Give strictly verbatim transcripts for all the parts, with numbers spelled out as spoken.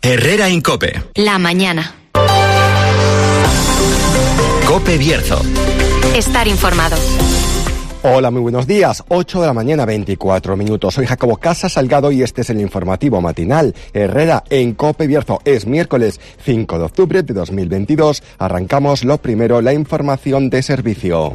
Herrera en COPE. La mañana. COPE Bierzo. Estar informado. Hola, muy buenos días. ocho de la mañana, veinticuatro minutos. Soy Jacobo Casas Salgado y este es el informativo matinal Herrera en COPE Bierzo. Es miércoles cinco de octubre de dos mil veintidós. Arrancamos lo primero, la información de servicio.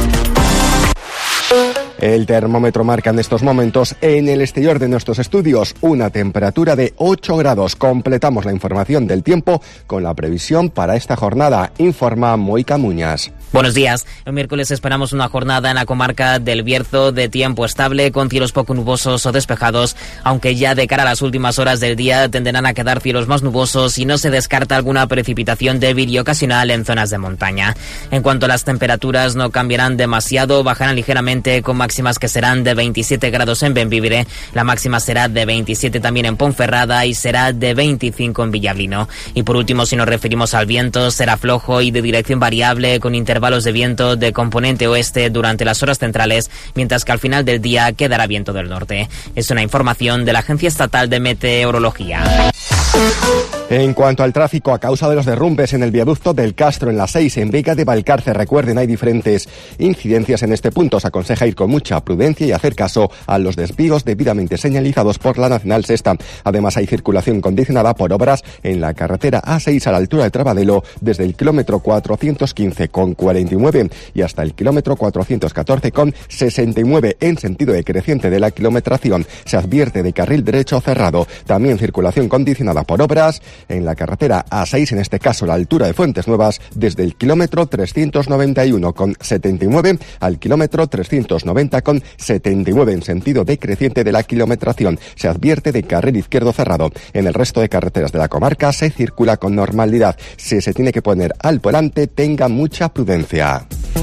El termómetro marca en estos momentos en el exterior de nuestros estudios una temperatura de ocho grados. Completamos la información del tiempo con la previsión para esta jornada, informa Moica Muñas. Buenos días. El miércoles esperamos una jornada en la comarca del Bierzo de tiempo estable, con cielos poco nubosos o despejados, aunque ya de cara a las últimas horas del día tenderán a quedar cielos más nubosos y no se descarta alguna precipitación débil y ocasional en zonas de montaña. En cuanto a las temperaturas, no cambiarán demasiado, bajarán ligeramente con máximas que serán de veintisiete grados en Bembibre, la máxima será de veintisiete también en Ponferrada y será de veinticinco en Villablino. Y por último, si nos referimos al viento, será flojo y de dirección variable, con intervalos de viento de componente oeste durante las horas centrales, mientras que al final del día quedará viento del norte. Es una información de la Agencia Estatal de Meteorología. En cuanto al tráfico, a causa de los derrumbes en el viaducto del Castro en la seis en Vega de Valcarce, recuerden, hay diferentes incidencias en este punto. Se aconseja ir con mucha prudencia y hacer caso a los desvíos debidamente señalizados por la Nacional Sexta. Además, hay circulación condicionada por obras en la carretera A seis a la altura de Trabadelo, desde el kilómetro cuatrocientos quince con cuarenta y nueve y hasta el kilómetro cuatrocientos catorce con sesenta y nueve en sentido decreciente de la kilometración. Se advierte de carril derecho cerrado. También circulación condicionada por obras en la carretera A seis, en este caso la altura de Fuentes Nuevas, desde el kilómetro trescientos noventa y uno con setenta y nueve al kilómetro trescientos noventa con setenta y nueve en sentido decreciente de la kilometración. Se advierte de carril izquierdo cerrado. En el resto de carreteras de la comarca se circula con normalidad. Si se tiene que poner al volante, tenga mucha prudencia.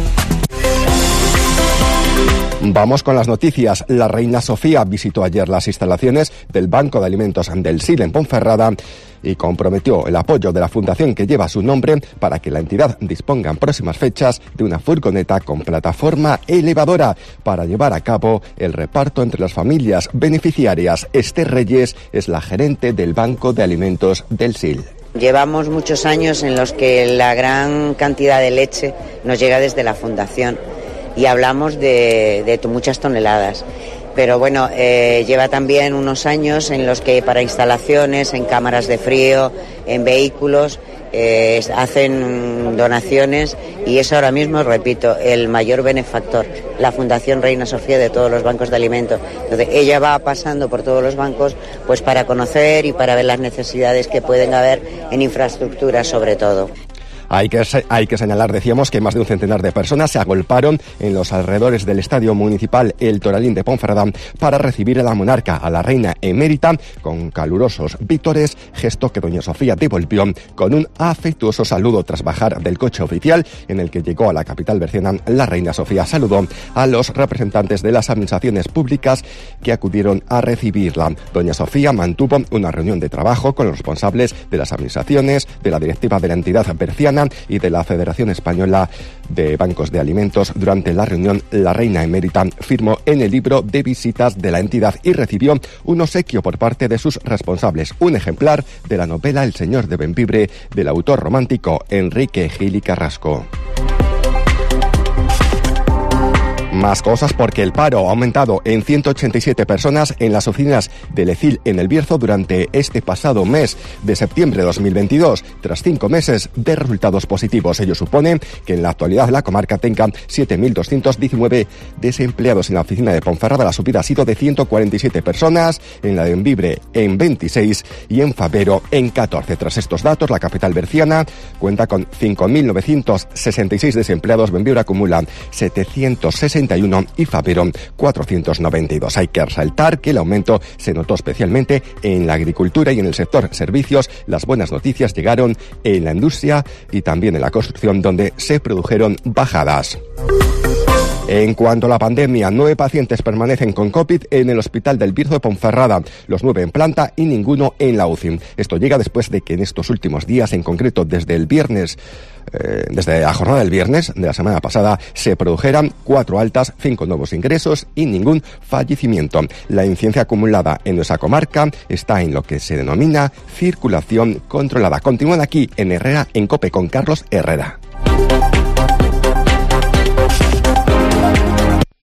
Vamos con las noticias. La reina Sofía visitó ayer las instalaciones del Banco de Alimentos del S I L en Ponferrada y comprometió el apoyo de la fundación que lleva su nombre para que la entidad disponga en próximas fechas de una furgoneta con plataforma elevadora para llevar a cabo el reparto entre las familias beneficiarias. Esther Reyes es la gerente del Banco de Alimentos del S I L. Llevamos muchos años en los que la gran cantidad de leche nos llega desde la fundación y hablamos de, de muchas toneladas. Pero bueno, eh, lleva también unos años en los que para instalaciones, en cámaras de frío, en vehículos, eh, hacen donaciones y es ahora mismo, repito, el mayor benefactor, la Fundación Reina Sofía de todos los bancos de alimentos. Entonces ella va pasando por todos los bancos pues para conocer y para ver las necesidades que pueden haber en infraestructura sobre todo. Hay que, hay que señalar, decíamos, que más de un centenar de personas se agolparon en los alrededores del Estadio Municipal El Toralín de Ponferrada para recibir a la monarca, a la reina emérita, con calurosos vítores, gesto que doña Sofía devolvió con un afectuoso saludo tras bajar del coche oficial en el que llegó a la capital berciana. La reina Sofía saludó a los representantes de las administraciones públicas que acudieron a recibirla. Doña Sofía mantuvo una reunión de trabajo con los responsables de las administraciones, de la directiva de la entidad berciana y de la Federación Española de Bancos de Alimentos. Durante la reunión, la reina emérita firmó en el libro de visitas de la entidad y recibió un obsequio por parte de sus responsables, un ejemplar de la novela El Señor de Bembibre del autor romántico Enrique Gil y Carrasco. Más cosas, porque el paro ha aumentado en ciento ochenta y siete personas en las oficinas del E C I L en el Bierzo durante este pasado mes de septiembre de dos mil veintidós, tras cinco meses de resultados positivos. Ello supone que en la actualidad la comarca tenga siete mil doscientos diecinueve desempleados. En la oficina de Ponferrada la subida ha sido de ciento cuarenta y siete personas, en la de Bembibre en veintiséis y en Fabero en catorce. Tras estos datos, la capital berciana cuenta con cinco mil novecientos sesenta y seis desempleados, Bembibre acumula setecientos sesenta y uno y Fabero cuatrocientos noventa y dos. Hay que resaltar que el aumento se notó especialmente en la agricultura y en el sector servicios. Las buenas noticias llegaron en la industria y también en la construcción, donde se produjeron bajadas. En cuanto a la pandemia, nueve pacientes permanecen con COVID en el Hospital del Bierzo de Ponferrada, los nueve en planta y ninguno en la U C I. Esto llega después de que en estos últimos días, en concreto desde el viernes, eh, desde la jornada del viernes de la semana pasada, se produjeran cuatro altas, cinco nuevos ingresos y ningún fallecimiento. La incidencia acumulada en nuestra comarca está en lo que se denomina circulación controlada. Continúan aquí en Herrera en COPE con Carlos Herrera.